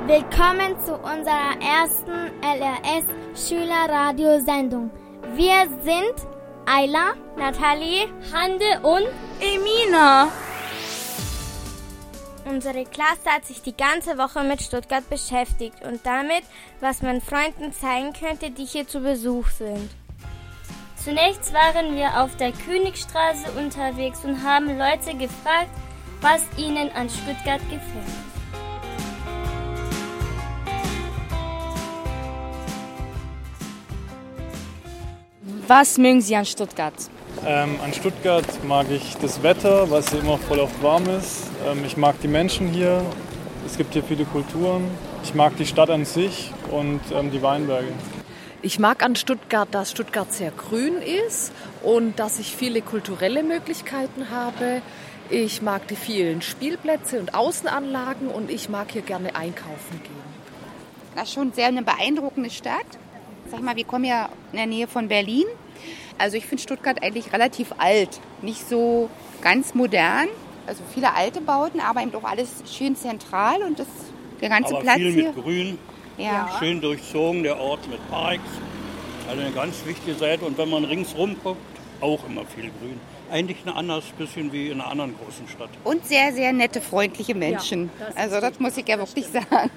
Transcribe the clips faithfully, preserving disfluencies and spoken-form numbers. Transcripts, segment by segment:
Willkommen zu unserer ersten L R S-Schülerradiosendung. Wir sind Ayla, Nathalie, Hande und Emina. Unsere Klasse hat sich die ganze Woche mit Stuttgart beschäftigt und damit, was man Freunden zeigen könnte, die hier zu Besuch sind. Zunächst waren wir auf der Königstraße unterwegs und haben Leute gefragt, was ihnen an Stuttgart gefällt. Was mögen Sie an Stuttgart? Ähm, an Stuttgart mag ich das Wetter, weil es hier immer voll oft warm ist. Ähm, ich mag die Menschen hier. Es gibt hier viele Kulturen. Ich mag die Stadt an sich und ähm, die Weinberge. Ich mag an Stuttgart, dass Stuttgart sehr grün ist und dass ich viele kulturelle Möglichkeiten habe. Ich mag die vielen Spielplätze und Außenanlagen und ich mag hier gerne einkaufen gehen. Das ist schon sehr eine beeindruckende Stadt. Sag mal, wir kommen ja in der Nähe von Berlin. Also ich finde Stuttgart eigentlich relativ alt, nicht so ganz modern. Also viele alte Bauten, aber eben auch alles schön zentral und das, der ganze aber Platz viel hier. mit Grün, Ja. schön durchzogen, der Ort mit Parks. Also eine ganz wichtige Seite und wenn man ringsrum guckt, auch immer viel Grün. Eigentlich ein anderes bisschen wie in einer anderen großen Stadt. Und sehr, sehr nette, freundliche Menschen. Ja, das also das muss ich ja wirklich sagen.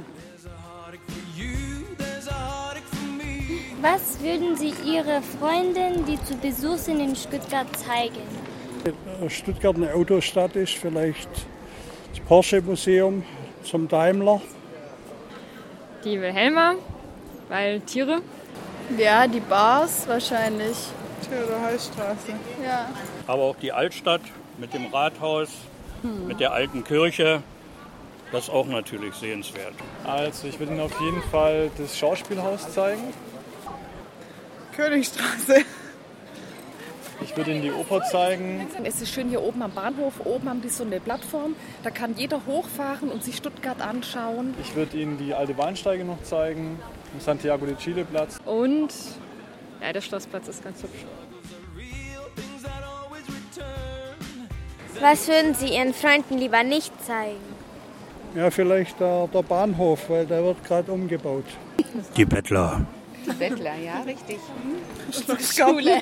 Was würden Sie Ihre Freundin, die zu Besuch sind, in Stuttgart zeigen? Stuttgart eine Autostadt ist, vielleicht das Porsche-Museum zum Daimler. Die Wilhelma, weil Tiere. Ja, die Bars wahrscheinlich. Theodor-Heuss-Straße. Ja. Aber auch die Altstadt mit dem Rathaus, hm. mit der alten Kirche, das ist auch natürlich sehenswert. Also ich würde Ihnen auf jeden Fall das Schauspielhaus zeigen. Königstraße. Ich würde Ihnen die Oper zeigen. Es ist schön hier oben am Bahnhof. Oben haben die so eine Plattform. Da kann jeder hochfahren und sich Stuttgart anschauen. Ich würde Ihnen die alte Bahnsteige noch zeigen. Den Santiago de Chile Platz. Und ja, der Schlossplatz ist ganz hübsch. Was würden Sie Ihren Freunden lieber nicht zeigen? Ja, vielleicht der, der Bahnhof, weil der wird gerade umgebaut. Die Bettler. Die Bettler, ja, richtig. Schule.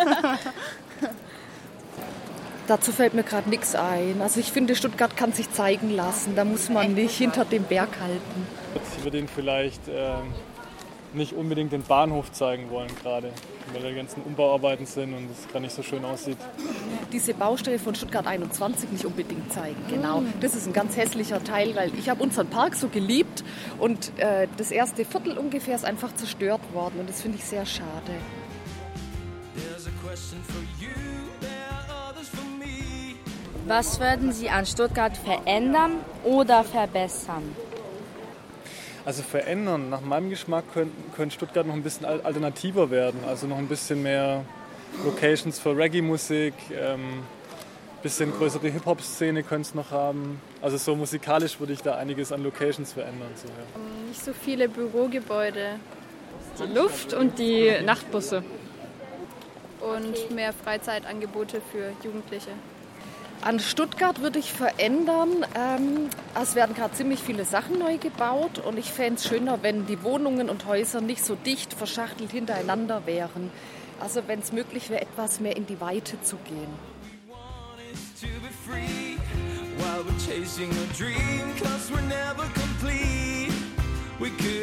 Dazu fällt mir gerade nichts ein. Also ich finde, Stuttgart kann sich zeigen lassen. Da muss man nicht hinter dem Berg halten. Ich würde Ihnen vielleicht äh, nicht unbedingt den Bahnhof zeigen wollen gerade, weil da die ganzen Umbauarbeiten sind und es gar nicht so schön aussieht. Diese Baustelle von Stuttgart einundzwanzig nicht unbedingt zeigen, genau. Das ist ein ganz hässlicher Teil, weil ich habe unseren Park so geliebt und äh, das erste Viertel ungefähr ist einfach zerstört worden und das finde ich sehr schade. Was würden Sie an Stuttgart verändern oder verbessern? Also verändern, nach meinem Geschmack könnte könnt Stuttgart noch ein bisschen alternativer werden. Also noch ein bisschen mehr Locations für Reggae-Musik, ähm, bisschen größere Hip-Hop-Szene könnte es noch haben. Also so musikalisch würde ich da einiges an Locations verändern. So, ja. Nicht so viele Bürogebäude. Die Luft und die Nachtbusse. Und mehr Freizeitangebote für Jugendliche. An Stuttgart würde ich verändern, ähm, es werden gerade ziemlich viele Sachen neu gebaut und ich fände es schöner, wenn die Wohnungen und Häuser nicht so dicht verschachtelt hintereinander wären. Also wenn es möglich wäre, etwas mehr in die Weite zu gehen. While we're chasing a dream, 'cause we're never complete. We could